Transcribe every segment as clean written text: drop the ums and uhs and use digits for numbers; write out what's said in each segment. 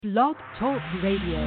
Blog Talk Radio.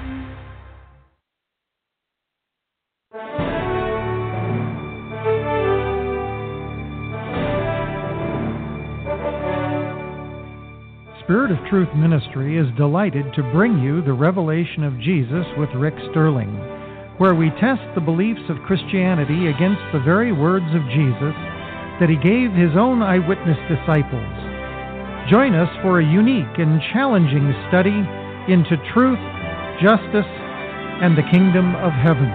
Spirit of Truth Ministry is delighted to bring you the Revelation of Jesus with Rick Sterling, where we test the beliefs of Christianity against the very words of Jesus that he gave his own eyewitness disciples. Join us for a unique and challenging study into truth, justice, and the kingdom of heaven.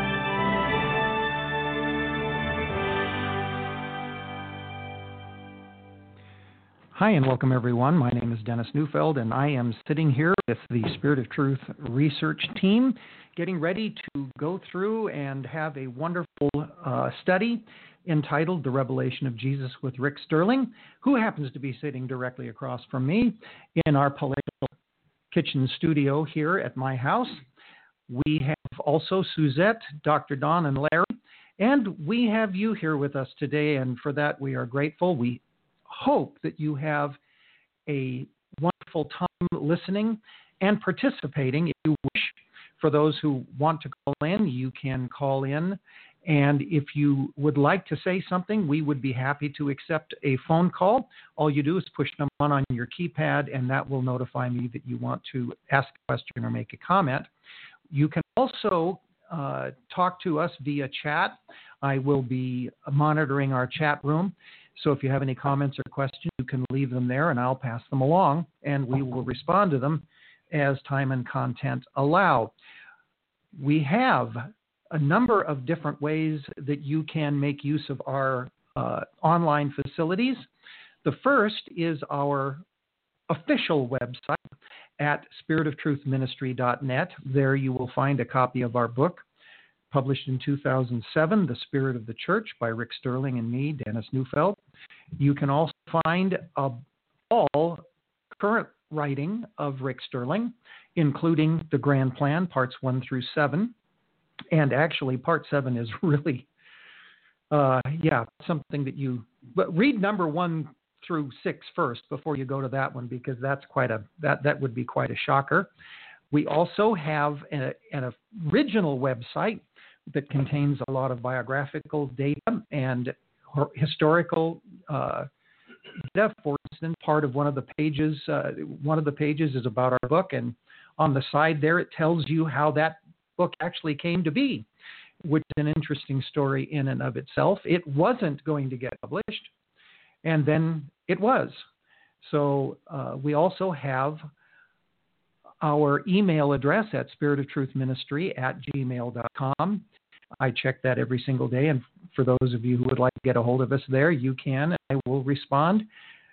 Hi and welcome everyone. My name is Dennis Neufeld and I am sitting here with the Spirit of Truth research team getting ready to go through and have a wonderful study entitled The Revelation of Jesus with Rick Sterling, who happens to be sitting directly across from me in our palatial kitchen studio here at my house. We have also Suzette, Dr. Don, and Larry, and we have you here with us today, and for that we are grateful. We hope that you have a wonderful time listening and participating if you wish. For those who want to call in, you can call in. And if you would like to say something, we would be happy to accept a phone call. All you do is push number 1 on your keypad, and that will notify me that you want to ask a question or make a comment. You can also talk to us via chat. I will be monitoring our chat room. So if you have any comments or questions, you can leave them there, and I'll pass them along, and we will respond to them as time and content allow. We have a number of different ways that you can make use of our online facilities. The first is our official website at spiritoftruthministry.net. There you will find a copy of our book, published in 2007, The Spirit of the Church by Rick Sterling and me, Dennis Neufeld. You can also find all current writing of Rick Sterling, including the Grand Plan, parts 1 through 7. And actually, part 7 is really, something that but read number 1 through 6 first before you go to that one, because that's that would be quite a shocker. We also have an original website that contains a lot of biographical data and historical data. For instance, part of one of the pages is about our book, and on the side there it tells you how that book actually came to be, which is an interesting story in and of itself. It wasn't going to get published, and then it was. So we also have our email address at spiritoftruthministry@gmail.com. I check that every single day, and for those of you who would like to get a hold of us there, you can. I will respond.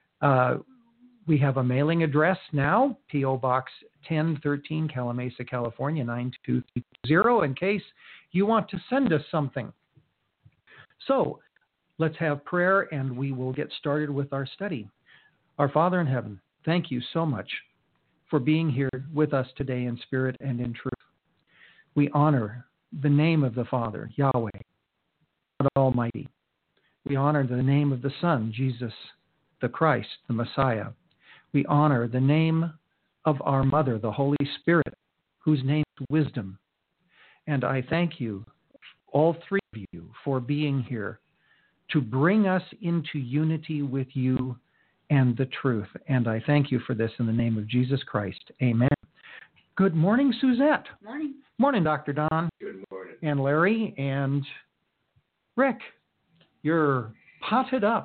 We have a mailing address now, P.O. Box 1013, Calamasa, California, 92230, in case you want to send us something. So let's have prayer, and we will get started with our study. Our Father in heaven, thank you so much for being here with us today in spirit and in truth. We honor the name of the Father, Yahweh, God Almighty. We honor the name of the Son, Jesus, the Christ, the Messiah. We honor the name of our Mother, the Holy Spirit, whose name is Wisdom. And I thank you, all three of you, for being here to bring us into unity with you and the truth. And I thank you for this in the name of Jesus Christ. Amen. Good morning, Suzette. Morning. Morning, Dr. Don. Good morning. And Larry and Rick. You're potted up.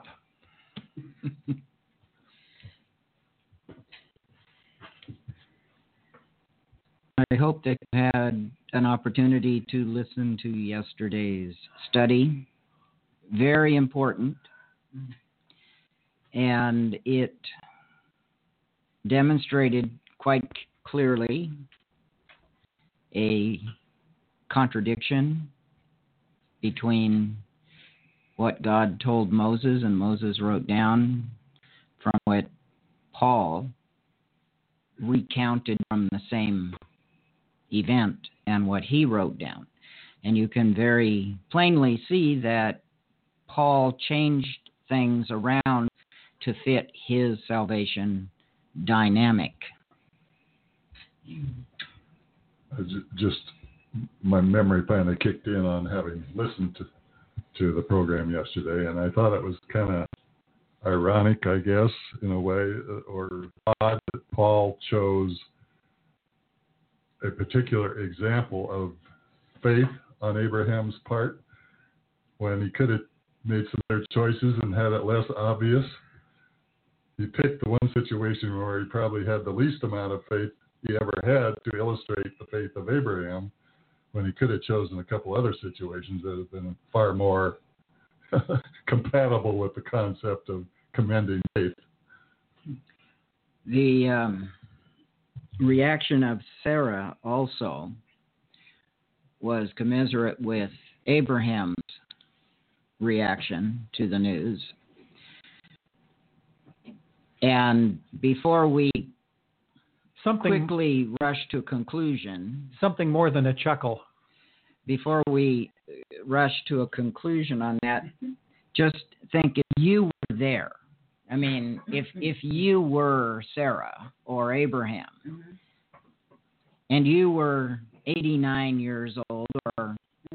I hope that you had an opportunity to listen to yesterday's study. Very important. And it demonstrated quite clearly a contradiction between what God told Moses and Moses wrote down from what Paul recounted from the same event and what he wrote down. And you can very plainly see that Paul changed things around to fit his salvation dynamic. just my memory finally kicked in on having listened to the program yesterday, and I thought it was kind of ironic, I guess, in a way, or odd that Paul chose a particular example of faith on Abraham's part when he could have made some other choices and had it less obvious. He picked the one situation where he probably had the least amount of faith he ever had to illustrate the faith of Abraham, when he could have chosen a couple other situations that have been far more compatible with the concept of commending faith. The reaction of Sarah also was commensurate with Abraham's reaction to the news. And before we quickly rush to a conclusion. Something more than a chuckle. Before we rush to a conclusion on that, just think if you were there. I mean, if you were Sarah or Abraham, and you were 89 years old or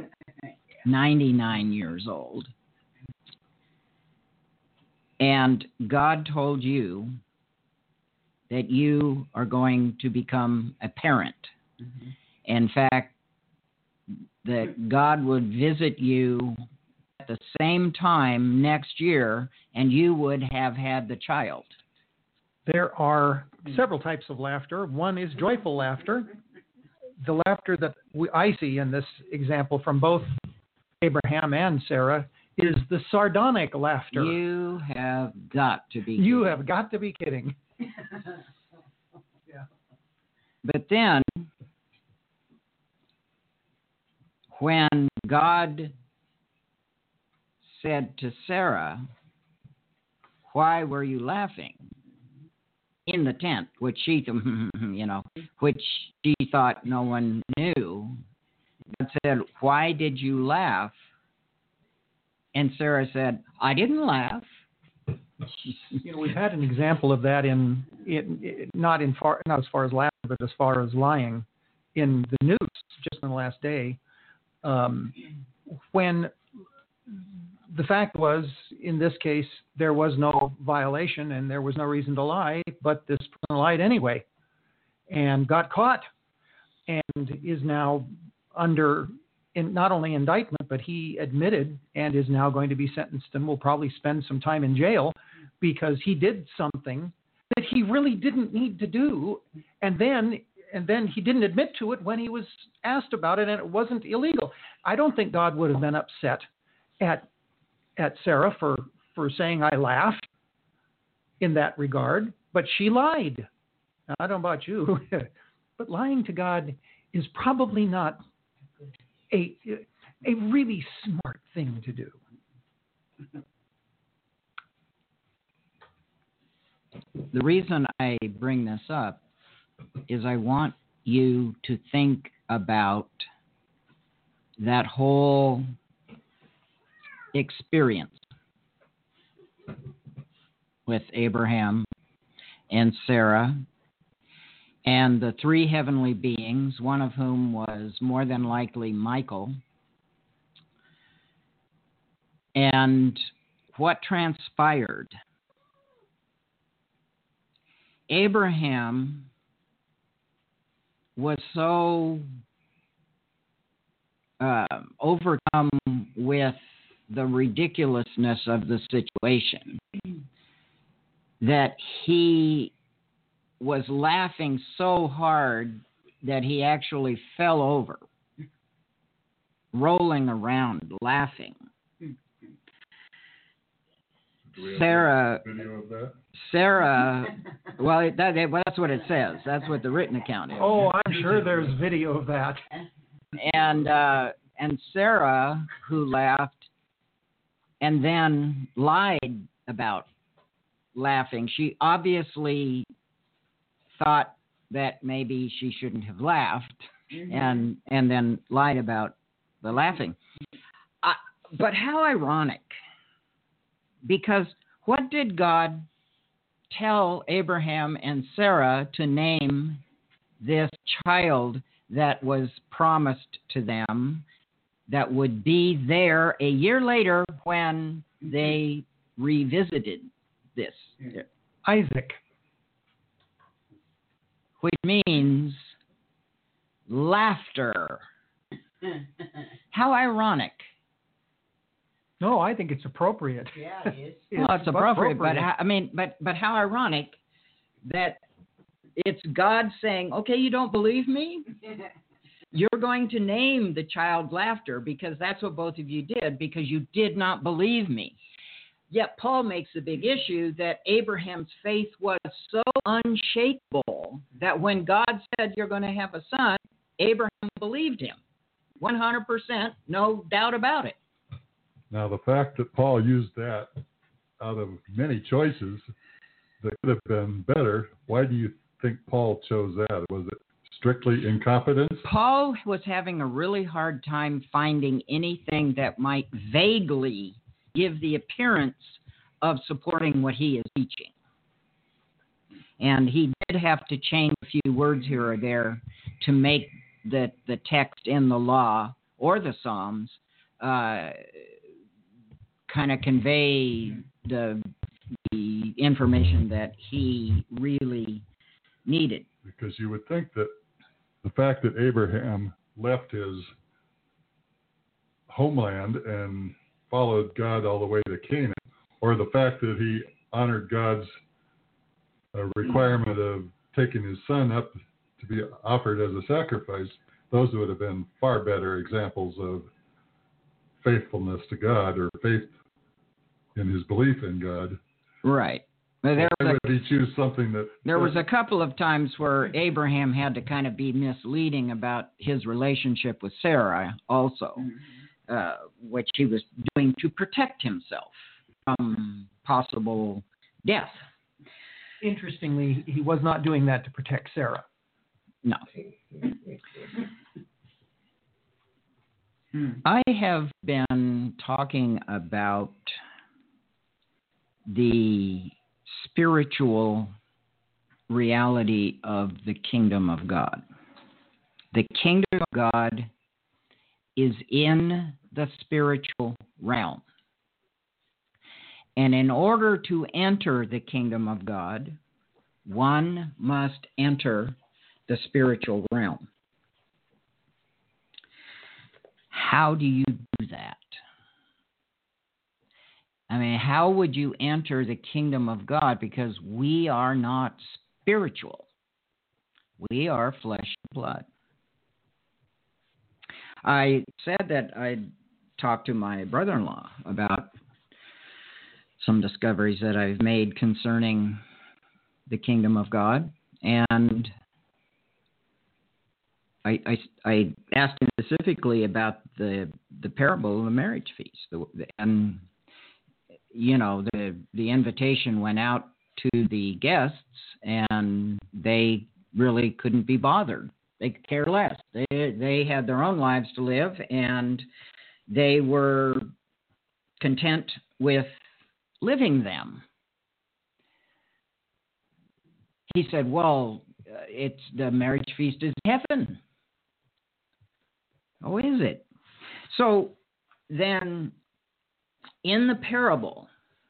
99 years old, and God told you that you are going to become a parent. Mm-hmm. In fact, that God would visit you at the same time next year, and you would have had the child. There are several types of laughter. One is joyful laughter. The laughter that I see in this example from both Abraham and Sarah is the sardonic laughter. You have got to be You have got to be kidding. Yeah. But then, when God said to Sarah, "Why were you laughing?" in the tent, which she, which she thought no one knew, God said, "Why did you laugh?" And Sarah said, "I didn't laugh." We've had an example of that not as far as laughter, but as far as lying in the news just in the last day. When the fact was, in this case, there was no violation and there was no reason to lie, but this person lied anyway and got caught and is now under not only indictment, but he admitted and is now going to be sentenced and will probably spend some time in jail because he did something that he really didn't need to do. And then he didn't admit to it when he was asked about it, and it wasn't illegal. I don't think God would have been upset at Sarah for saying I laughed in that regard, but she lied. Now, I don't know about you, but lying to God is probably not a really smart thing to do. The reason I bring this up is I want you to think about that whole experience with Abraham and Sarah and the three heavenly beings, one of whom was more than likely Michael, and what transpired. Abraham was so overcome with the ridiculousness of the situation that he was laughing so hard that he actually fell over, rolling around laughing. Sarah, well, that's what it says. That's what the written account is. Oh, I'm sure there's video of that. And Sarah, who laughed and then lied about laughing, she obviously thought that maybe she shouldn't have laughed, and then lied about the laughing. But how ironic. Because what did God tell Abraham and Sarah to name this child that was promised to them that would be there a year later when they revisited this. Isaac. Which means laughter. How ironic. No, I think it's appropriate. Yeah, it is. Well, it's appropriate, but how ironic that it's God saying, okay, you don't believe me? You're going to name the child Laughter because that's what both of you did, because you did not believe me. Yet Paul makes a big issue that Abraham's faith was so unshakable that when God said you're going to have a son, Abraham believed him. 100%, no doubt about it. Now, the fact that Paul used that out of many choices that could have been better, why do you think Paul chose that? Was it strictly incompetence? Paul was having a really hard time finding anything that might vaguely give the appearance of supporting what he is teaching. And he did have to change a few words here or there to make the text in the law or the Psalms kind of convey the information that he really needed. Because you would think that the fact that Abraham left his homeland and followed God all the way to Canaan, or the fact that he honored God's requirement of taking his son up to be offered as a sacrifice, those would have been far better examples of faithfulness to God or faith in his belief in God. Right. But why would he choose something that... There was a couple of times where Abraham had to kind of be misleading about his relationship with Sarah also, which he was doing to protect himself from possible death. Interestingly, he was not doing that to protect Sarah. No. I have been talking about the spiritual reality of the kingdom of God. The kingdom of God is in the spiritual realm. And in order to enter the kingdom of God, one must enter the spiritual realm. How do you do that? I mean, how would you enter the kingdom of God? Because we are not spiritual. We are flesh and blood. I said that I'd talk to my brother-in-law about some discoveries that I've made concerning the kingdom of God. And I asked him specifically about the parable of the marriage feast. And, you know, the invitation went out to the guests, and they really couldn't be bothered. They could care less. They had their own lives to live, and they were content with living them. He said, well, it's the marriage feast is heaven. Oh, is it? So then in the parable,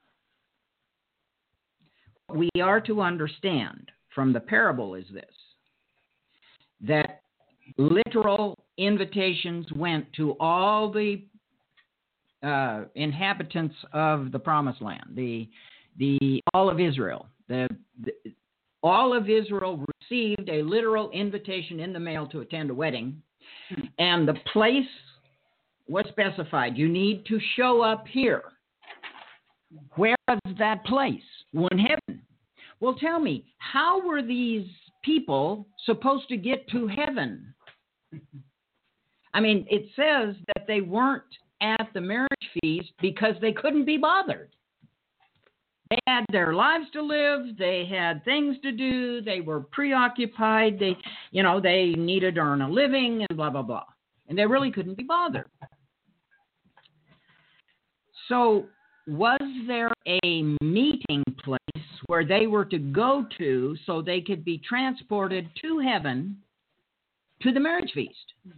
what we are to understand from the parable is this, that literal invitations went to all the inhabitants of the promised land, all of Israel. All of Israel received a literal invitation in the mail to attend a wedding, and the place was specified. You need to show up here. Where is that place? Well, in heaven. Well, tell me, how were these people supposed to get to heaven? I mean, it says that they weren't at the marriage feast because they couldn't be bothered. They had their lives to live. They had things to do. They were preoccupied. They needed to earn a living and blah, blah, blah. And they really couldn't be bothered. So was there a meeting place where they were to go to so they could be transported to heaven to the marriage feast?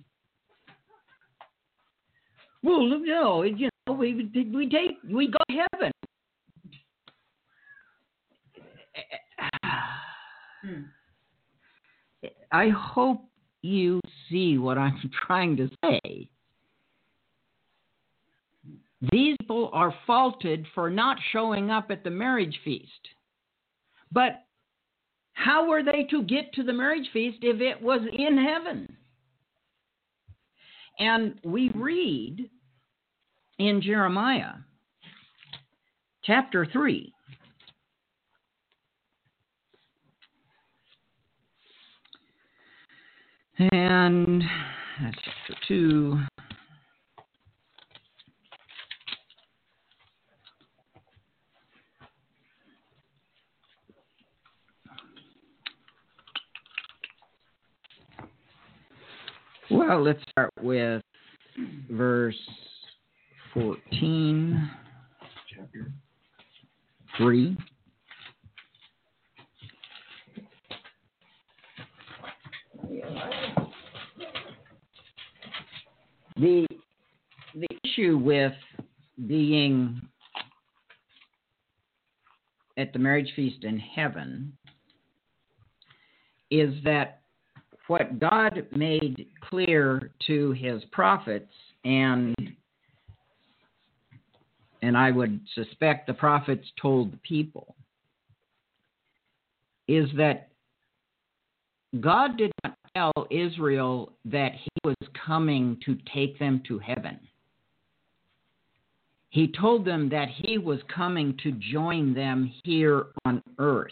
Well, no, we go to heaven. I hope you see what I'm trying to say. These people are faulted for not showing up at the marriage feast. But how were they to get to the marriage feast if it was in heaven? And we read in Jeremiah chapter 3. And that's chapter 2. Well, let's start with verse 14, chapter 3. The issue with being at the marriage feast in heaven is that what God made clear to his prophets, and I would suspect the prophets told the people, is that God did not tell Israel that he was coming to take them to heaven. He told them that he was coming to join them here on earth.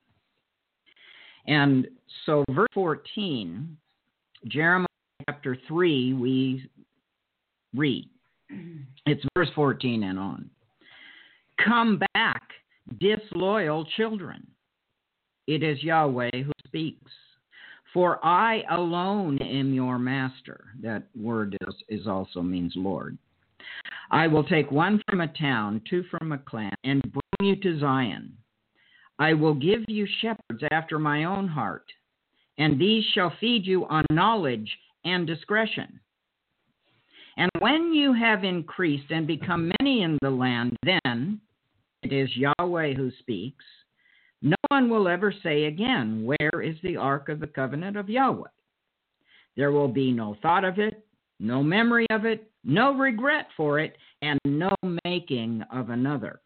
And so verse 14, Jeremiah chapter 3, we read. It's verse 14 and on. Come back, disloyal children. It is Yahweh who speaks. For I alone am your master. That word is also means Lord. I will take one from a town, two from a clan, and bring you to Zion. I will give you shepherds after my own heart, and these shall feed you on knowledge and discretion. And when you have increased and become many in the land, then it is Yahweh who speaks. No one will ever say again, where is the ark of the covenant of Yahweh? There will be no thought of it, no memory of it, no regret for it, and no making of another.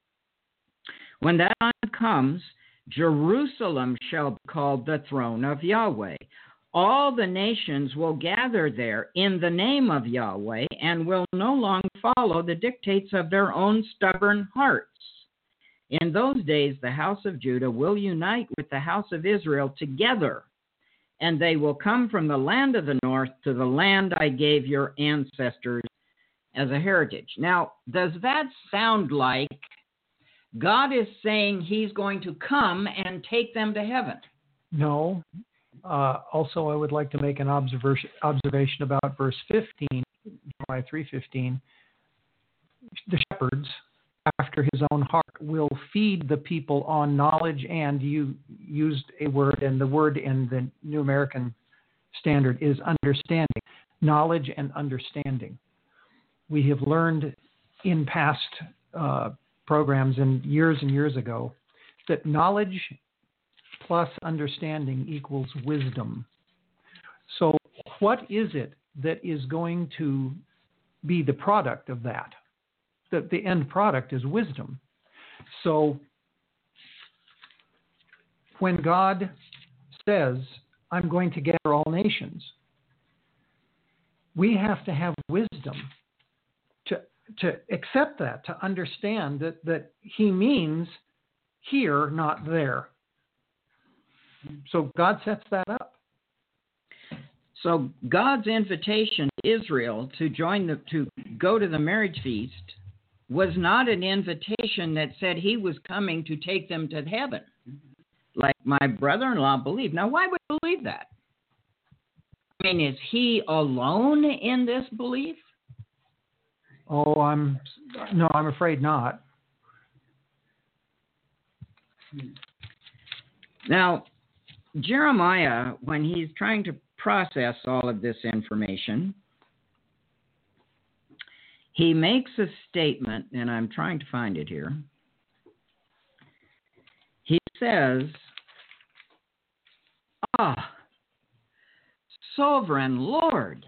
When that time comes, Jerusalem shall be called the throne of Yahweh. All the nations will gather there in the name of Yahweh and will no longer follow the dictates of their own stubborn hearts. In those days, the house of Judah will unite with the house of Israel together, and they will come from the land of the north to the land I gave your ancestors as a heritage. Now, does that sound like God is saying he's going to come and take them to heaven? No. Also, I would like to make an observation about verse 15, Jeremiah 3:15. The shepherds, after his own heart, will feed the people on knowledge, and you used a word, and the word in the New American Standard is understanding. Knowledge and understanding. We have learned in past programs and years ago that knowledge plus understanding equals wisdom. So what is it that is going to be the product of that? The end product is wisdom. So when God says, I'm going to gather all nations, we have to have wisdom to accept that, to understand that he means here, not there. So God sets that up. So God's invitation to Israel to go to the marriage feast was not an invitation that said he was coming to take them to heaven, like my brother-in-law believed. Now, why would he believe that? I mean, is he alone in this belief? Oh, I'm afraid not. Now, Jeremiah, when he's trying to process all of this information, he makes a statement, and I'm trying to find it here. He says, Sovereign Lord,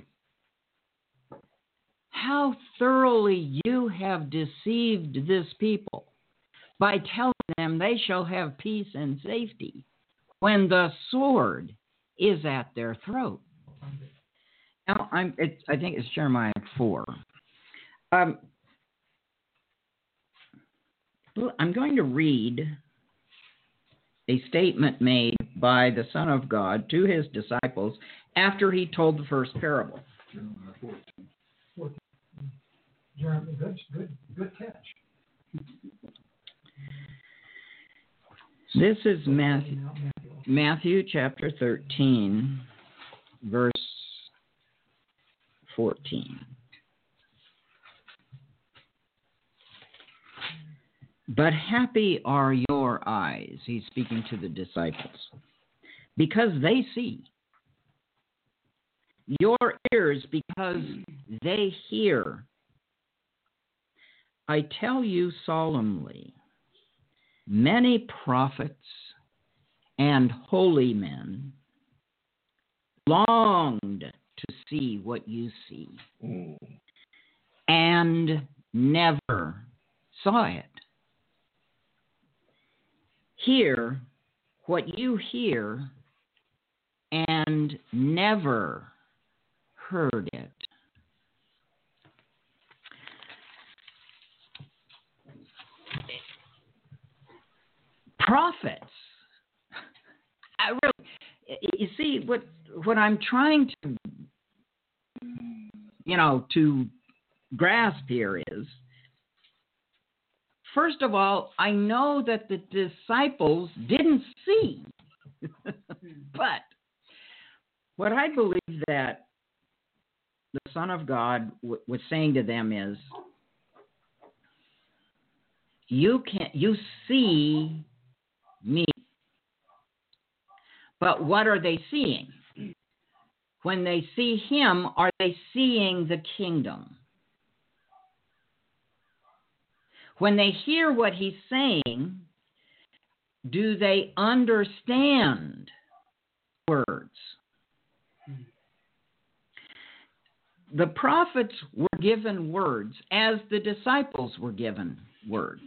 how thoroughly you have deceived this people by telling them they shall have peace and safety when the sword is at their throat. Now, I think it's Jeremiah 4. I'm going to read a statement made by the Son of God to his disciples after he told the first parable. Jeremy, good catch. This is Matthew chapter 13, verse 14. But happy are your eyes, he's speaking to the disciples, because they see. Your ears, because they hear. I tell you solemnly, many prophets and holy men longed to see what you see and never saw it. Hear what you hear and never heard it. Prophets. You see, what I'm trying to grasp here is, first of all, I know that the disciples didn't see. But what I believe that the Son of God was saying to them is, you see me. But what are they seeing? When they see him, are they seeing the kingdom? When they hear what he's saying, do they understand words? The prophets were given words as the disciples were given words.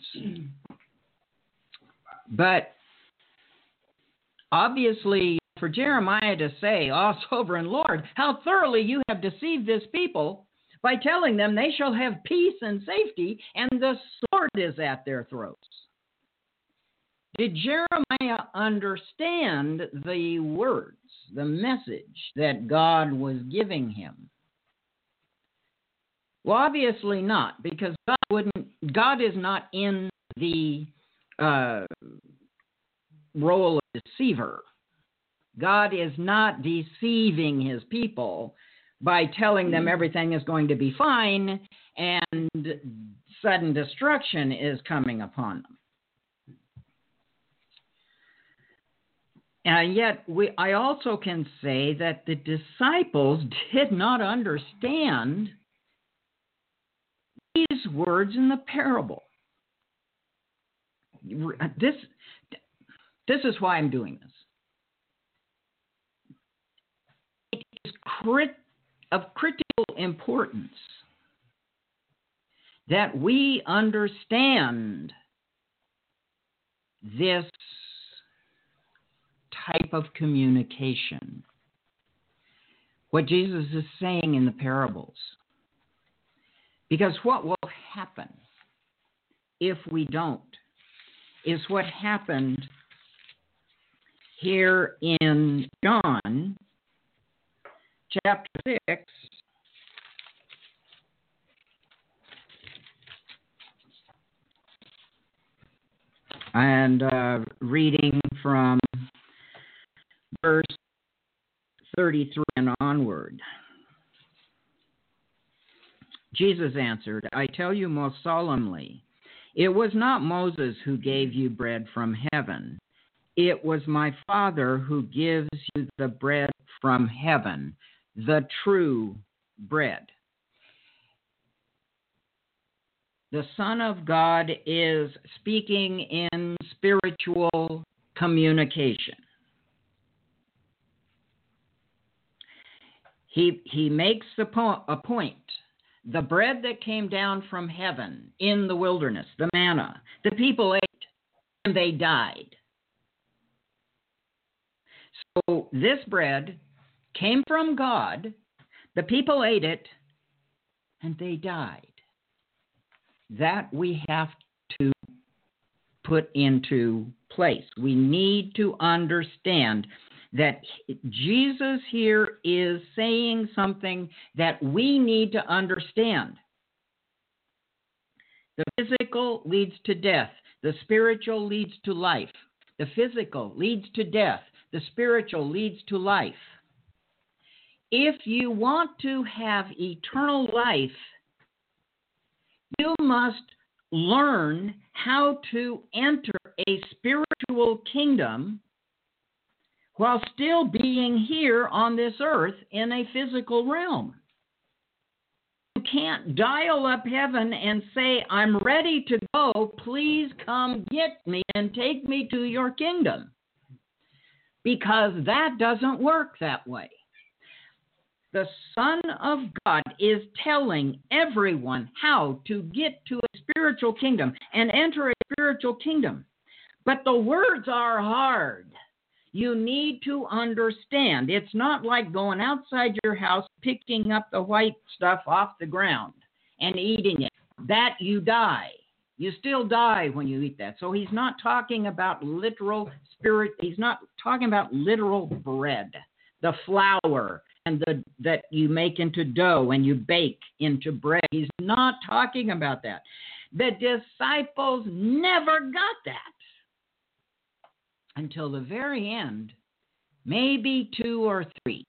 But obviously, for Jeremiah to say, Sovereign Lord, how thoroughly you have deceived this people by telling them they shall have peace and safety, and the sword is at their throats. Did Jeremiah understand the words, the message that God was giving him? Well, obviously not, because God is not in the role of deceiver. God is not deceiving his people by telling them everything is going to be fine and sudden destruction is coming upon them. And yet, I also can say that the disciples did not understand these words in the parable. This is why I'm doing this. It is of critical importance that we understand this type of communication, what Jesus is saying in the parables. Because what will happen if we don't is what happened here in John chapter 6, and reading from verse 33 and onward. Jesus answered, I tell you most solemnly, it was not Moses who gave you bread from heaven. It was my Father who gives you the bread from heaven, the true bread. The Son of God is speaking in spiritual communication. He makes a point. The bread that came down from heaven in the wilderness, the manna, the people ate and they died. So this bread came from God, the people ate it, and they died. That we have to put into place. We need to understand that Jesus here is saying something that we need to understand. The physical leads to death. The spiritual leads to life. The physical leads to death. The spiritual leads to life. If you want to have eternal life, you must learn how to enter a spiritual kingdom while still being here on this earth in a physical realm. You can't dial up heaven and say, I'm ready to go, please come get me and take me to your kingdom. Because that doesn't work that way. The Son of God is telling everyone how to get to a spiritual kingdom and enter a spiritual kingdom. But the words are hard. You need to understand. It's not like going outside your house, picking up the white stuff off the ground and eating it. That you die. You still die when you eat that. So he's not talking about literal spirit. He's not talking about literal bread, the flour and that you make into dough and you bake into bread. He's not talking about that. The disciples never got that until the very end, maybe 2 or 3.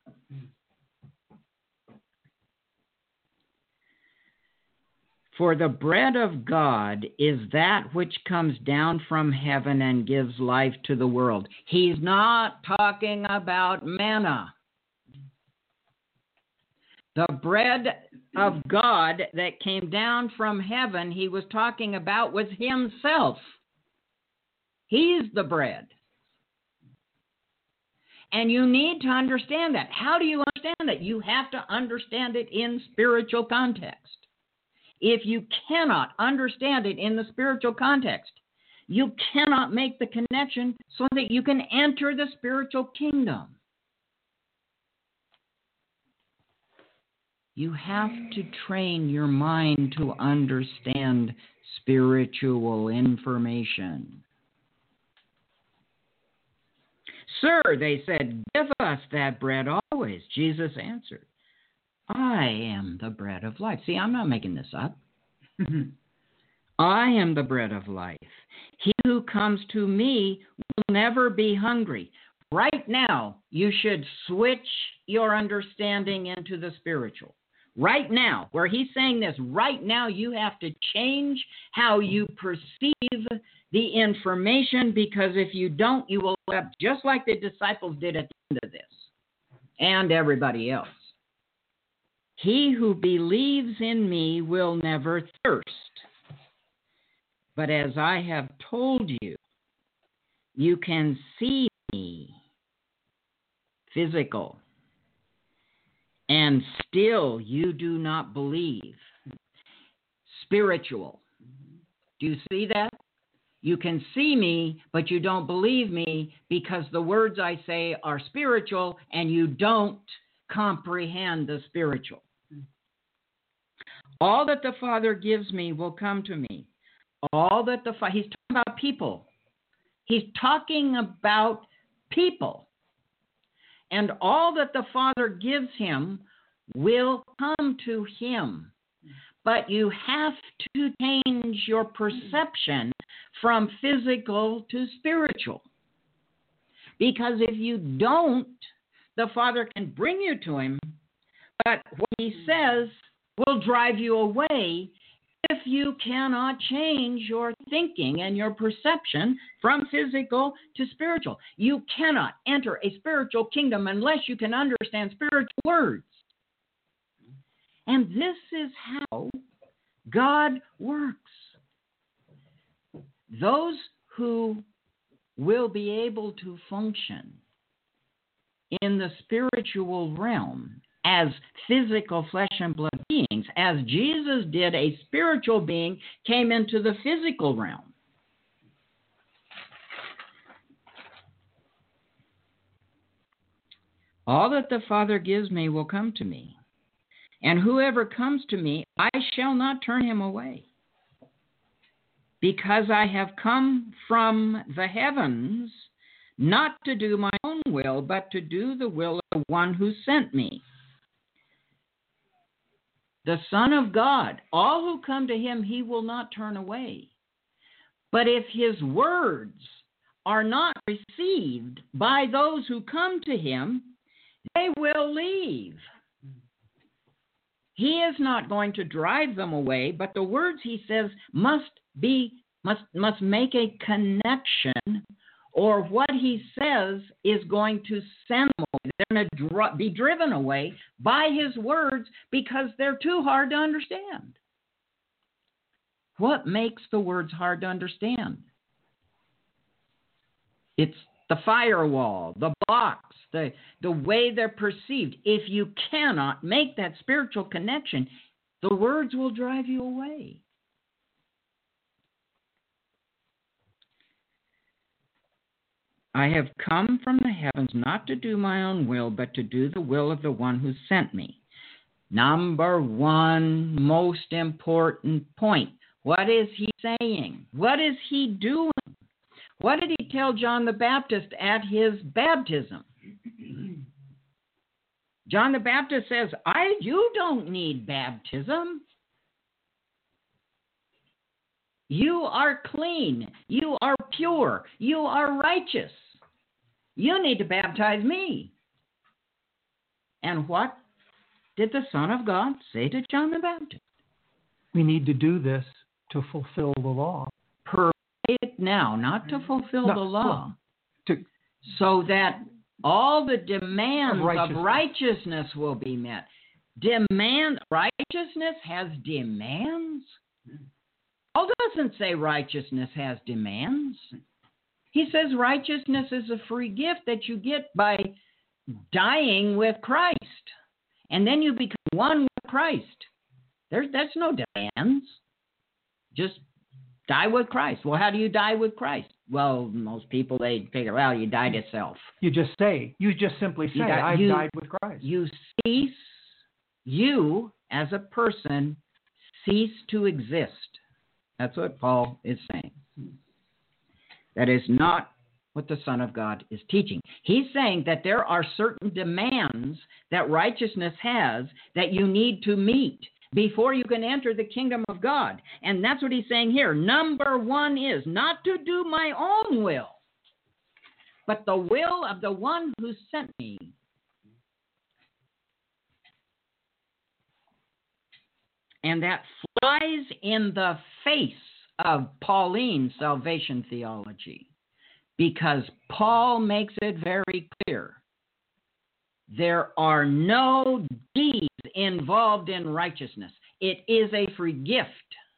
For the bread of God is that which comes down from heaven and gives life to the world. He's not talking about manna. The bread of God that came down from heaven, he was talking about was himself. He's the bread. And you need to understand that. How do you understand that? You have to understand it in spiritual context. If you cannot understand it in the spiritual context, you cannot make the connection so that you can enter the spiritual kingdom. You have to train your mind to understand spiritual information. Sir, they said, give us that bread always. Jesus answered, I am the bread of life. See, I'm not making this up. I am the bread of life. He who comes to me will never be hungry. Right now, you should switch your understanding into the spiritual. Right now, where he's saying this, right now you have to change how you perceive the information, because if you don't, you will end up just like the disciples did at the end of this, and everybody else. He who believes in me will never thirst. But as I have told you, you can see me, physical, and still you do not believe. Spiritual. Do you see that? You can see me, but you don't believe me because the words I say are spiritual and you don't comprehend the spiritual. All that the Father gives me will come to me. All that the Father, he's talking about people. He's talking about people. And all that the Father gives him will come to him. But you have to change your perception from physical to spiritual. Because if you don't, the Father can bring you to him, but what he says will drive you away if you cannot change your thinking and your perception from physical to spiritual. You cannot enter a spiritual kingdom unless you can understand spiritual words. And this is how God works. Those who will be able to function in the spiritual realm as physical flesh and blood beings, as Jesus did, a spiritual being came into the physical realm. All that the Father gives me will come to me, and whoever comes to me, I shall not turn him away, because I have come from the heavens, not to do my own will, but to do the will of the one who sent me. The Son of God, all who come to him, he will not turn away. But if his words are not received by those who come to him, they will leave. He is not going to drive them away, but the words, he says, must make a connection, or what he says is going to send them away. They're going to be driven away by his words because they're too hard to understand. What makes the words hard to understand? It's the firewall, the box, the way they're perceived. If you cannot make that spiritual connection, the words will drive you away. I have come from the heavens not to do my own will, but to do the will of the one who sent me. Number one most important point. What is he saying? What is he doing? What did he tell John the Baptist at his baptism? John the Baptist says, you don't need baptism. You are clean. You are pure. You are righteous. You need to baptize me. And what did the Son of God say to John the Baptist? We need to do this to fulfill the law. It now, not to fulfill the law, so that all the demands of righteousness will be met. Righteousness has demands? Paul doesn't say righteousness has demands. He says righteousness is a free gift that you get by dying with Christ. And then you become one with Christ. That's no demands. Just die with Christ. Well, how do you die with Christ? Well, most people, they figure, well, you die to self. You just simply say, I died with Christ. You as a person cease to exist. That's what Paul is saying. That is not what the Son of God is teaching. He's saying that there are certain demands that righteousness has that you need to meet before you can enter the kingdom of God. And that's what he's saying here. Number one is not to do my own will, but the will of the one who sent me. And that flies in the face of Pauline salvation theology, because Paul makes it very clear. There are no deeds involved in righteousness. It is a free gift.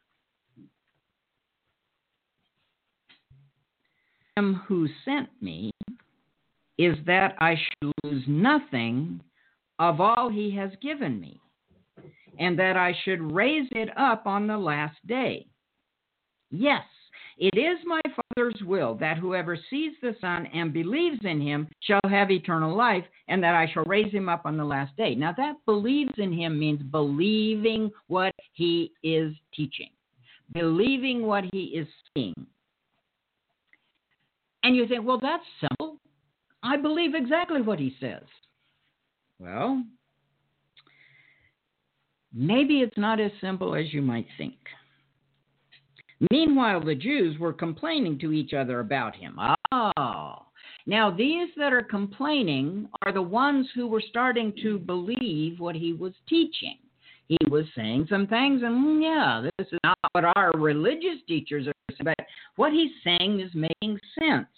Him who sent me is that I should lose nothing of all he has given me, and that I should raise it up on the last day. Yes, it is my Father's will that whoever sees the Son and believes in him shall have eternal life, and that I shall raise him up on the last day. Now, that believes in him means believing what he is teaching, believing what he is saying. And you think, well, that's simple. I believe exactly what he says. Well, maybe it's not as simple as you might think. Meanwhile, the Jews were complaining to each other about him. Now these that are complaining are the ones who were starting to believe what he was teaching. he was saying some things, and yeah, this is not what our religious teachers are saying, but what he's saying is making sense.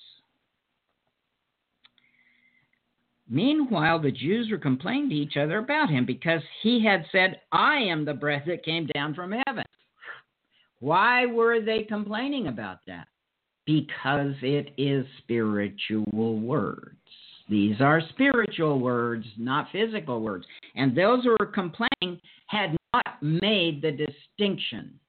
Meanwhile, the Jews were complaining to each other about him because he had said, I am the bread that came down from heaven. Why were they complaining about that? Because it is spiritual words. These are spiritual words, not physical words. And those who were complaining had not made the distinction.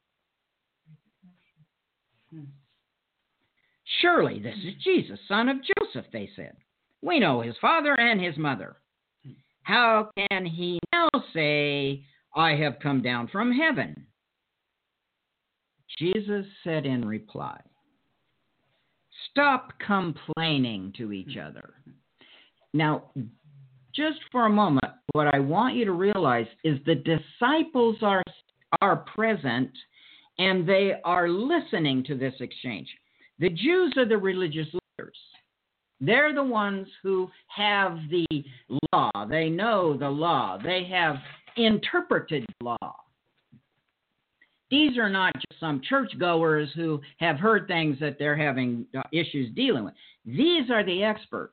Surely this is Jesus, son of Joseph, they said. We know his father and his mother. How can he now say, I have come down from heaven? Jesus said in reply, stop complaining to each other. Now, just for a moment, what I want you to realize is the disciples are present and they are listening to this exchange. The Jews are the religious leaders. They're the ones who have the law. They know the law. They have interpreted law. These are not just some churchgoers who have heard things that they're having issues dealing with. These are the experts.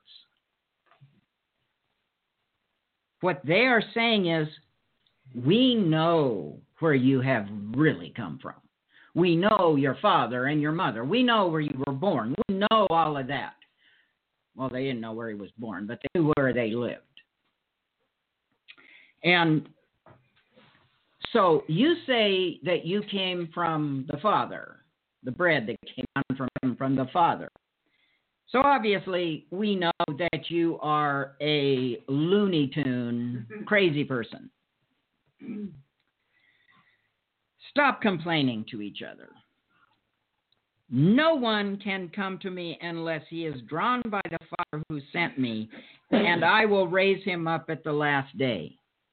What they are saying is, we know where you have really come from. We know your father and your mother. We know where you were born. We know all of that. Well, they didn't know where he was born, but they knew where they lived. And so you say that you came from the Father, the bread that came down from the Father. So obviously we know that you are a Looney Tune crazy person. Stop complaining to each other. No one can come to me unless he is drawn by the Father who sent me, and I will raise him up at the last day.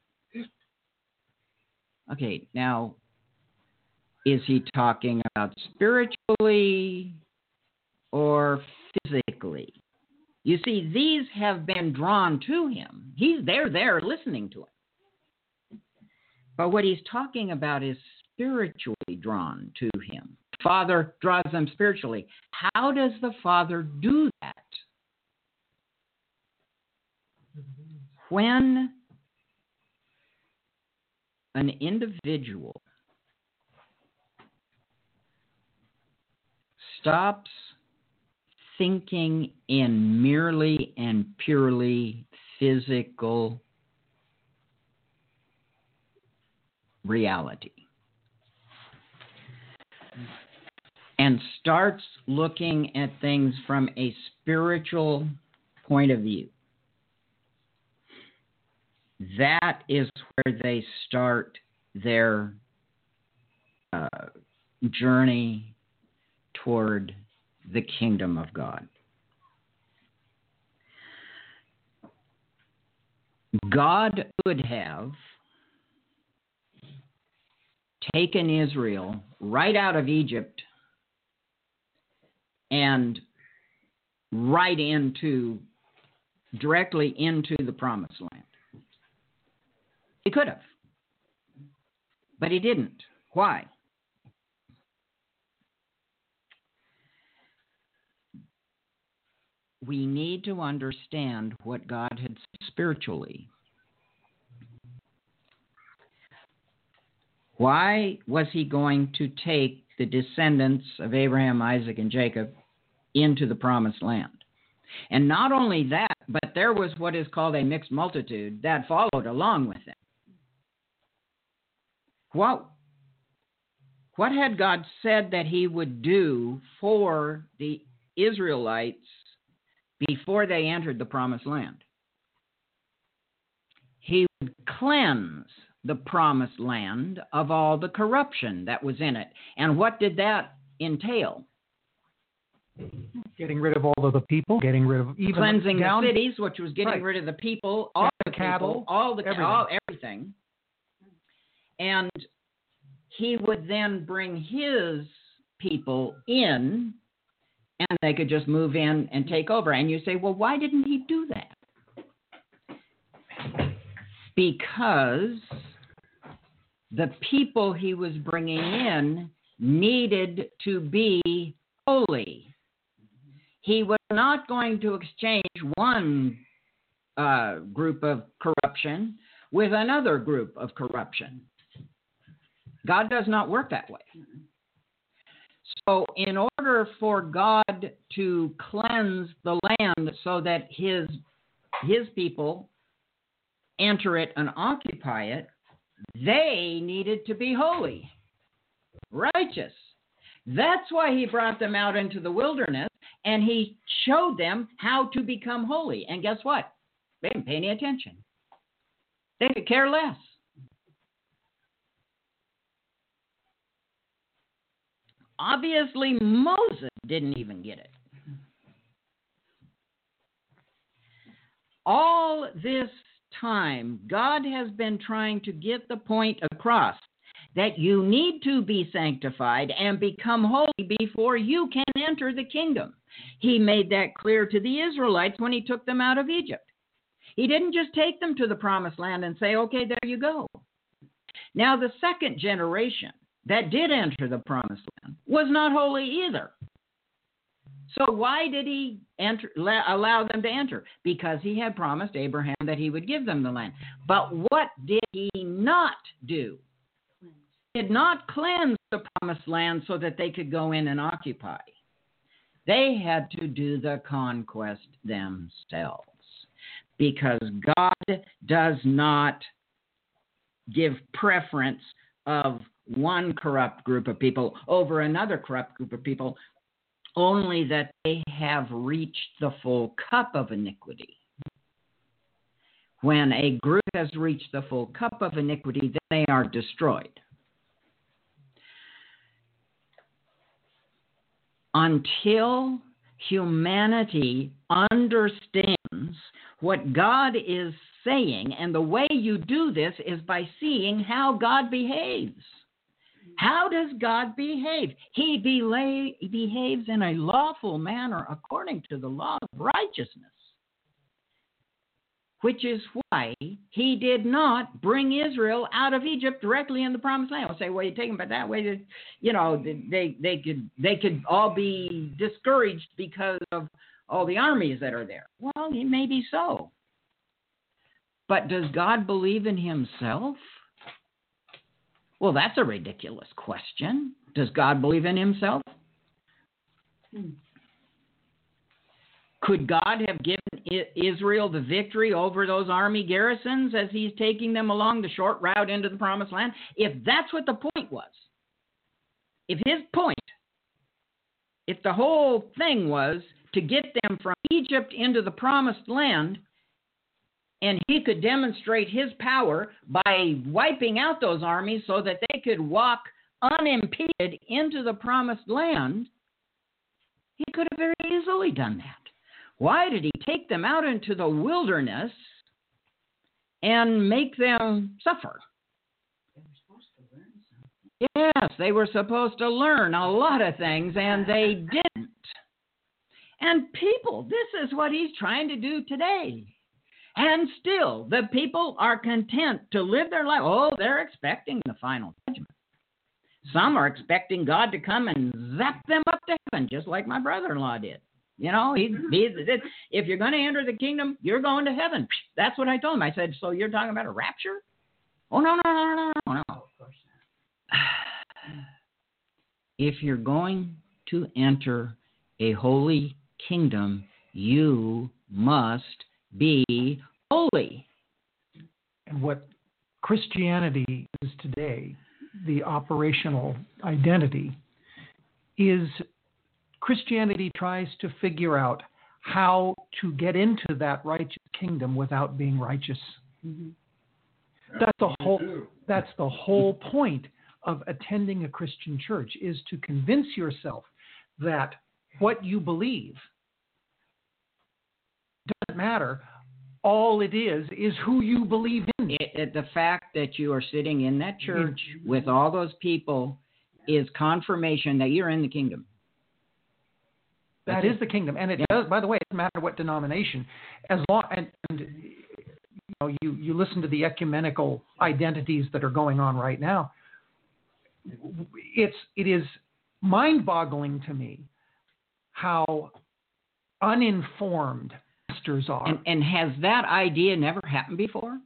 Okay, now, is he talking about spiritually or physically? You see, these have been drawn to him. They're there listening to him. But what he's talking about is spiritually drawn to him. Father draws them spiritually. How does the Father do that? When an individual stops thinking in merely and purely physical reality and starts looking at things from a spiritual point of view, that is where they start their journey toward the kingdom of God. God could have taken Israel right out of Egypt and directly into the promised land. He could have, but he didn't. Why? We need to understand what God had said spiritually. Why was he going to take the descendants of Abraham, Isaac, and Jacob into the promised land? And not only that, but there was what is called a mixed multitude that followed along with them. What had God said that he would do for the Israelites before they entered the promised land? He would cleanse the promised land of all the corruption that was in it. And what did that entail? Getting rid of all of the people, getting rid of even cleansing the cities, which was getting rid of the people, all the cattle, people, everything. And he would then bring his people in, and they could just move in and take over. And you say, well, why didn't he do that? Because the people he was bringing in needed to be holy. He was not going to exchange one group of corruption with another group of corruption. God does not work that way. So in order for God to cleanse the land so that his people enter it and occupy it, they needed to be holy, righteous. That's why he brought them out into the wilderness, and he showed them how to become holy. And guess what? They didn't pay any attention. They could care less. Obviously, Moses didn't even get it. All this time, God has been trying to get the point across that you need to be sanctified and become holy before you can enter the kingdom. He made that clear to the Israelites when he took them out of Egypt. He didn't just take them to the promised land and say, okay, there you go. Now, the second generation that did enter the promised land was not holy either. So why did he allow them to enter? Because he had promised Abraham that he would give them the land. But what did he not do? He did not cleanse the promised land so that they could go in and occupy. They had to do the conquest themselves, because God does not give preference of one corrupt group of people over another corrupt group of people, only that they have reached the full cup of iniquity. When a group has reached the full cup of iniquity, then they are destroyed. Until humanity understands what God is saying, and the way you do this is by seeing how God behaves. How does God behave? He behaves in a lawful manner according to the law of righteousness, which is why he did not bring Israel out of Egypt directly in the promised land. I'll say, well, you take them, but that way, they could all be discouraged because of all the armies that are there. Well, it may be so. But does God believe in himself? Well, that's a ridiculous question. Does God believe in himself? Could God have given Israel the victory over those army garrisons as he's taking them along the short route into the promised land? If that's what the point was, if the whole thing was to get them from Egypt into the promised land, and he could demonstrate his power by wiping out those armies so that they could walk unimpeded into the promised land, he could have very easily done that. Why did he take them out into the wilderness and make them suffer? They were supposed to learn something. Yes, they were supposed to learn a lot of things, and they didn't. And people, this is what he's trying to do today. And still, the people are content to live their life. Oh, they're expecting the final judgment. Some are expecting God to come and zap them up to heaven, just like my brother-in-law did. You know, if you're going to enter the kingdom, you're going to heaven. That's what I told him. I said, so you're talking about a rapture? Oh, no. Of course not. If you're going to enter a holy kingdom, you must be holy. And what Christianity is today, the operational identity, is Christianity tries to figure out how to get into that righteous kingdom without being righteous. Mm-hmm. That's the whole point of attending a Christian church, is to convince yourself that what you believe doesn't matter. All it is who you believe in. The fact that you are sitting in that church with all those people is confirmation that you're in the kingdom. That is the kingdom. And it does, by the way, it doesn't matter what denomination. As long and you listen to the ecumenical identities that are going on right now. It is mind-boggling to me how uninformed pastors are. And has that idea never happened before?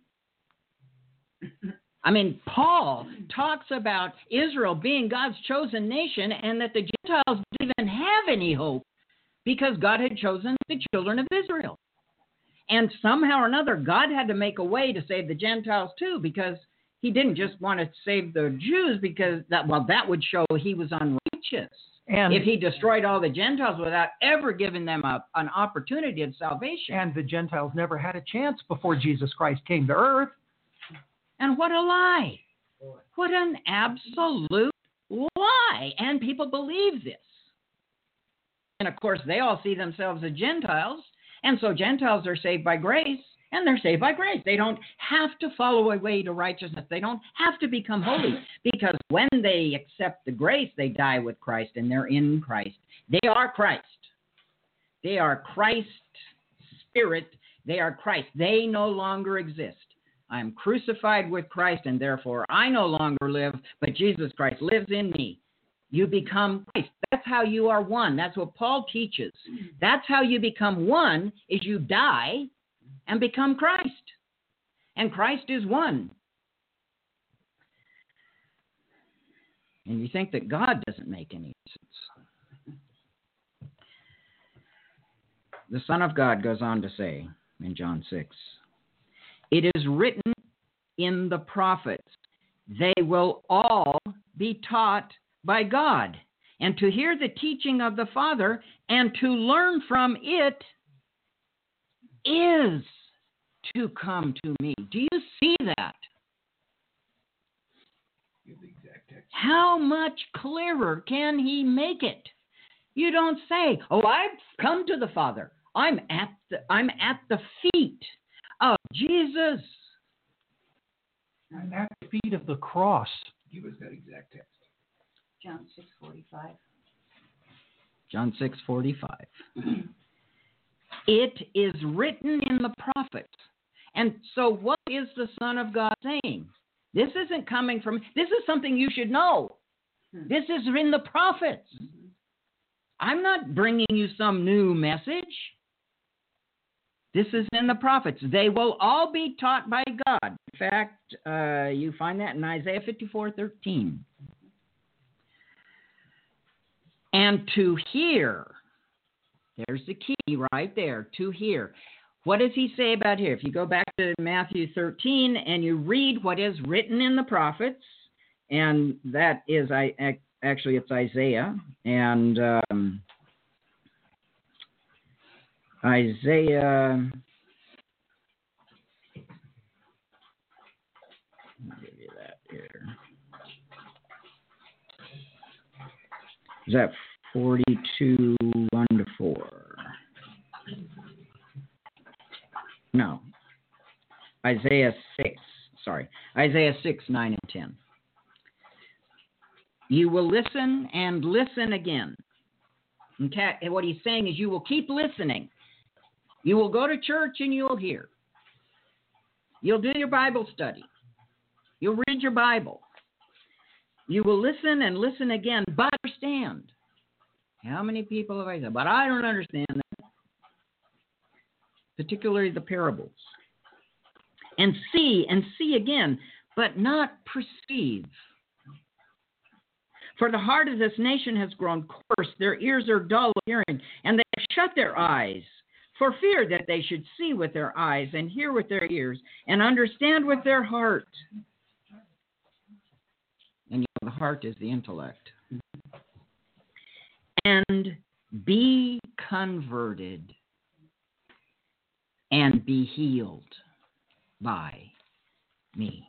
I mean, Paul talks about Israel being God's chosen nation and that the Gentiles didn't even have any hope because God had chosen the children of Israel. And somehow or another, God had to make a way to save the Gentiles too, because he didn't just want to save the Jews because that would show he was unrighteous. And if he destroyed all the Gentiles without ever giving them an opportunity of salvation. And the Gentiles never had a chance before Jesus Christ came to earth. And what a lie. What an absolute lie. And people believe this. And of course, they all see themselves as Gentiles. And so Gentiles are saved by grace, and they're saved by grace. They don't have to follow a way to righteousness. They don't have to become holy, because when they accept the grace, they die with Christ, and they're in Christ. They are Christ. They are Christ's spirit. They are Christ. They no longer exist. I am crucified with Christ, and therefore I no longer live, but Jesus Christ lives in me. You become Christ. That's how you are one. That's what Paul teaches. That's how you become one, is you die and become Christ. And Christ is one. And you think that God doesn't make any sense. The Son of God goes on to say in John 6, it is written in the prophets, they will all be taught by God, and to hear the teaching of the Father and to learn from it is to come to me. Do you see that? How much clearer can he make it? You don't say, oh, I've come to the Father. I'm at the feet of Jesus. I'm at the feet of the cross. Give us that exact text. John 6:45. John 6:45. It is written in the prophets. And so what is the Son of God saying? This isn't coming from, this is something you should know. This is in the prophets. I'm not bringing you some new message. This is in the prophets. They will all be taught by God. In fact, you find that in Isaiah 54:13. And to hear, there's the key right there, to hear. What does he say about here? If you go back to Matthew 13 and you read what is written in the prophets, and that is, actually it's Isaiah, and Isaiah, I'll give you that here. Is that 42, 1-4? No. Isaiah 6, 9 and 10. You will listen and listen again. Okay, and what he's saying is you will keep listening. You will go to church and you'll hear. You'll do your Bible study. You'll read your Bible. You will listen and listen again, but understand. How many people have I said, but I don't understand that. Particularly the parables. And see again, but not perceive. For the heart of this nation has grown coarse, their ears are dull of hearing, and they have shut their eyes, for fear that they should see with their eyes, and hear with their ears, and understand with their heart. And the heart is the intellect. And be converted and be healed by me.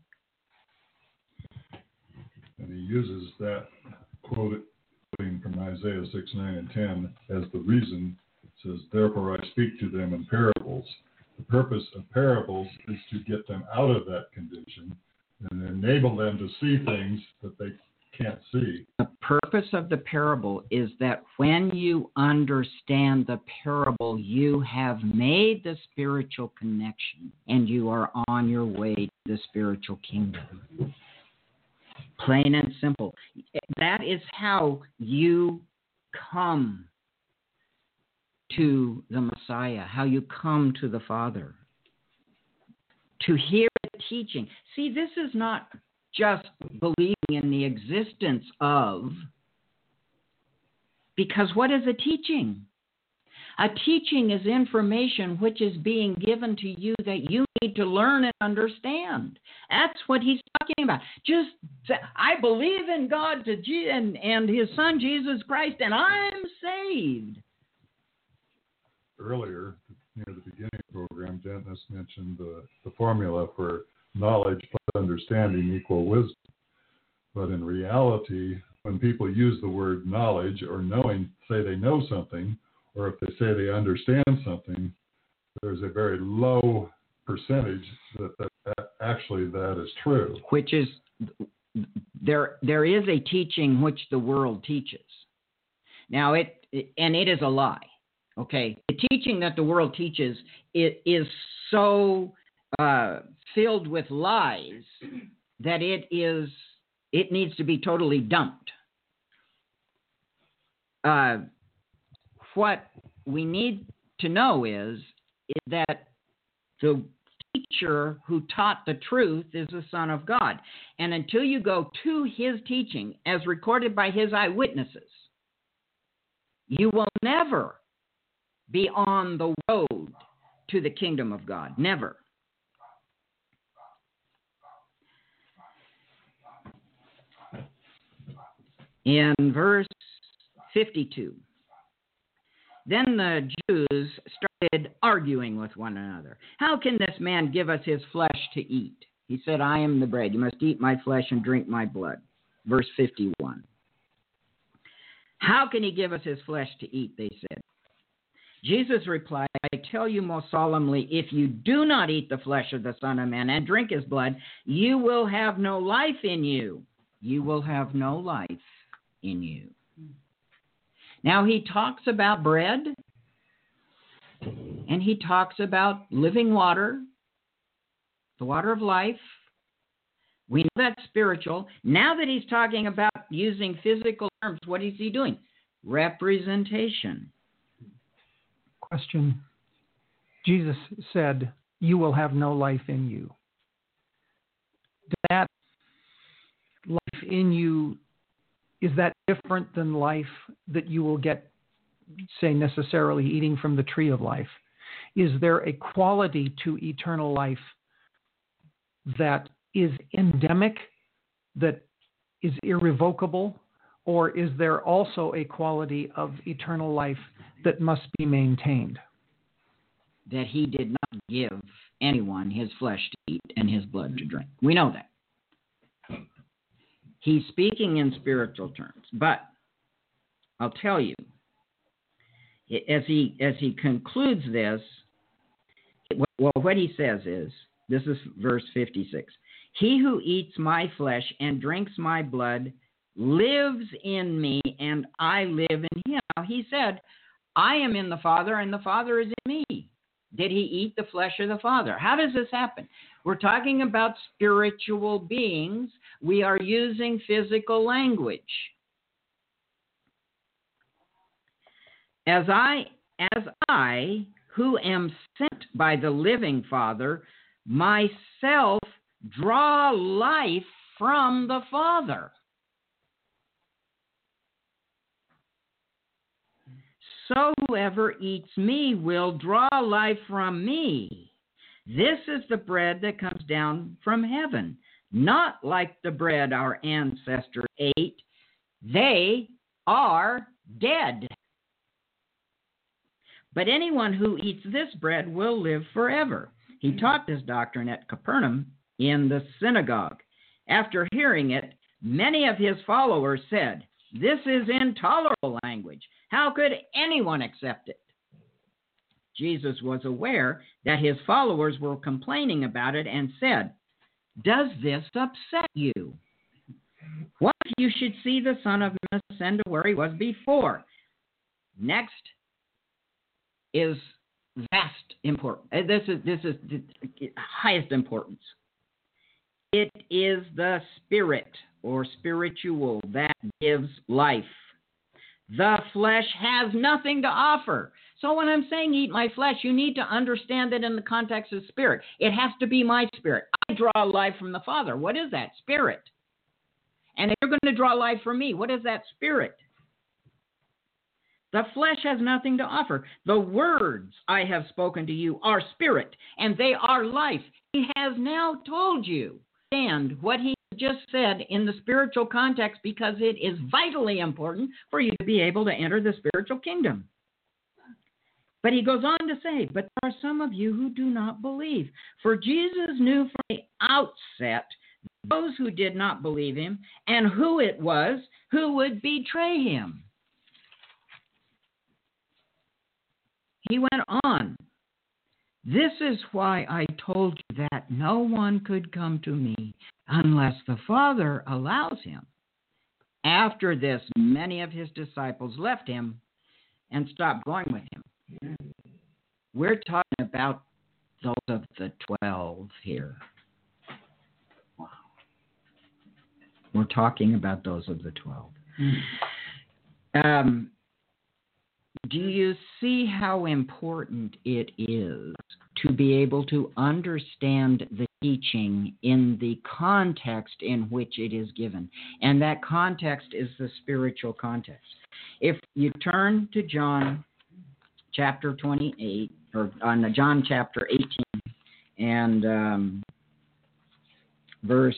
And he uses that quoting from Isaiah 6, 9, and 10 as the reason. It says, therefore I speak to them in parables. The purpose of parables is to get them out of that condition and enable them to see things that they can't see. The purpose of the parable is that when you understand the parable, you have made the spiritual connection and you are on your way to the spiritual kingdom. Plain and simple. That is how you come to the Messiah, how you come to the Father. To hear the teaching. See, this is not just believing in the existence of, because what is a teaching? A teaching is information which is being given to you that you need to learn and understand. That's what he's talking about. Just, I believe in God and his Son, Jesus Christ, and I'm saved. Earlier, near the beginning of the program, Dennis mentioned the formula for knowledge plus understanding equal wisdom. But in reality, when people use the word knowledge or knowing, say they know something, or if they say they understand something, there's a very low percentage that actually that is true. Which is, there is a teaching which the world teaches. Now, it is a lie. Okay, the teaching that the world teaches is so filled with lies that it needs to be totally dumped. What we need to know is that the teacher who taught the truth is the Son of God. And until you go to his teaching as recorded by his eyewitnesses, you will never be on the road to the kingdom of God. Never. In verse 52, then the Jews started arguing with one another. How can this man give us his flesh to eat? He said, I am the bread. You must eat my flesh and drink my blood. Verse 51. How can he give us his flesh to eat, they said. Jesus replied, I tell you most solemnly, if you do not eat the flesh of the Son of Man and drink his blood, you will have no life in you. You will have no life in you. Now he talks about bread, and he talks about living water, the water of life. We know that's spiritual. Now that he's talking about using physical terms, what is he doing? Representation. Question. Jesus said, you will have no life in you. That life in you, is that different than life that you will get, say, necessarily eating from the tree of life? Is there a quality to eternal life that is endemic, that is irrevocable, or is there also a quality of eternal life that must be maintained? That he did not give anyone his flesh to eat and his blood to drink. We know that. He's speaking in spiritual terms, but I'll tell you, as he concludes this, well, what he says is, this is verse 56, he who eats my flesh and drinks my blood lives in me, and I live in him. Now, he said, I am in the Father, and the Father is in me. Did he eat the flesh of the Father? How does this happen? We're talking about spiritual beings. We are using physical language. As I, who am sent by the living Father, myself draw life from the Father. So whoever eats me will draw life from me. This is the bread that comes down from heaven, not like the bread our ancestors ate. They are dead. But anyone who eats this bread will live forever. He taught this doctrine at Capernaum in the synagogue. After hearing it, many of his followers said, this is intolerable language. How could anyone accept it? Jesus was aware that his followers were complaining about it and said, does this upset you? What if you should see the Son of Man ascend to where he was before? Next is vast importance. This is the highest importance. It is the Spirit or spiritual that gives life. The flesh has nothing to offer. So when I'm saying eat my flesh, you need to understand that in the context of spirit. It has to be my spirit. I draw life from the Father. What is that? Spirit. And if you're going to draw life from me, what is that? Spirit. The flesh has nothing to offer. The words I have spoken to you are spirit, and they are life. He has now told you and what he just said in the spiritual context, because it is vitally important for you to be able to enter the spiritual kingdom. But he goes on to say, but there are some of you who do not believe. For Jesus knew from the outset those who did not believe him and who it was who would betray him. He went on. This is why I told you that no one could come to me unless the Father allows him. After this, many of his disciples left him and stopped going with him. We're talking about those of the 12 here. Wow. We're talking about those of the 12. Do you see how important it is to be able to understand the teaching in the context in which it is given? And that context is the spiritual context. If you turn to John chapter 28, or on John chapter 18, and verse,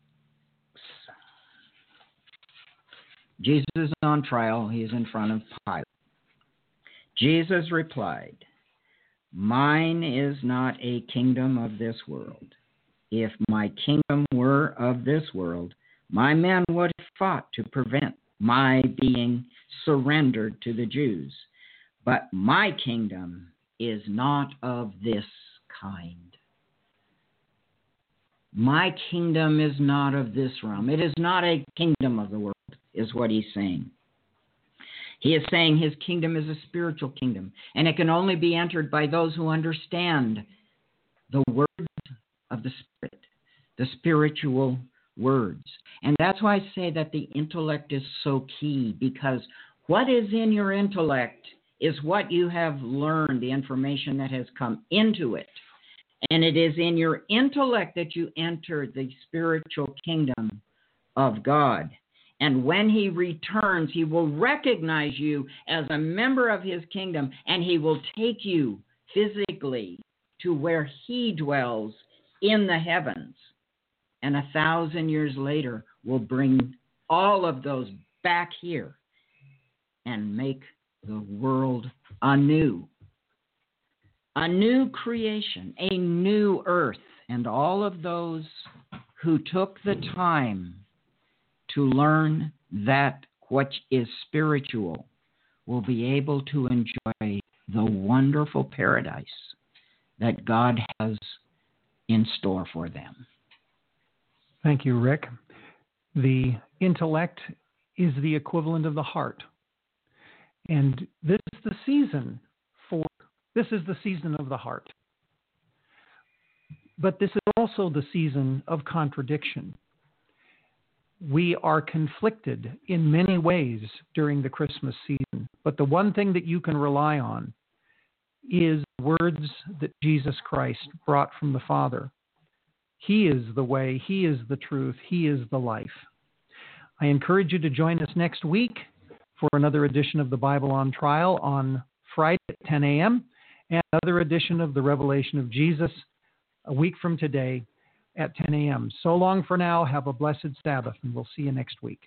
Jesus is on trial. He is in front of Pilate. Jesus replied, mine is not a kingdom of this world. If my kingdom were of this world, my men would have fought to prevent my being surrendered to the Jews. But my kingdom is not of this kind. My kingdom is not of this realm. It is not a kingdom of the world, is what he's saying. He is saying his kingdom is a spiritual kingdom, and it can only be entered by those who understand the words of the Spirit, the spiritual words. And that's why I say that the intellect is so key, because what is in your intellect is what you have learned, the information that has come into it. And it is in your intellect that you enter the spiritual kingdom of God. And when he returns, he will recognize you as a member of his kingdom, and he will take you physically to where he dwells in the heavens. And 1,000 years later, will bring all of those back here and make the world anew. A new creation, a new earth. And all of those who took the time to learn that what is spiritual will be able to enjoy the wonderful paradise that God has in store for them. Thank you, Rick. The intellect is the equivalent of the heart. And this is the season of the heart. But this is also the season of contradiction. We are conflicted in many ways during the Christmas season, but the one thing that you can rely on is words that Jesus Christ brought from the Father. He is the way, He is the truth, He is the life. I encourage you to join us next week for another edition of the Bible on Trial on Friday at 10 a.m. and another edition of the Revelation of Jesus a week from today at 10 a.m. So long for now. Have a blessed Sabbath, and we'll see you next week.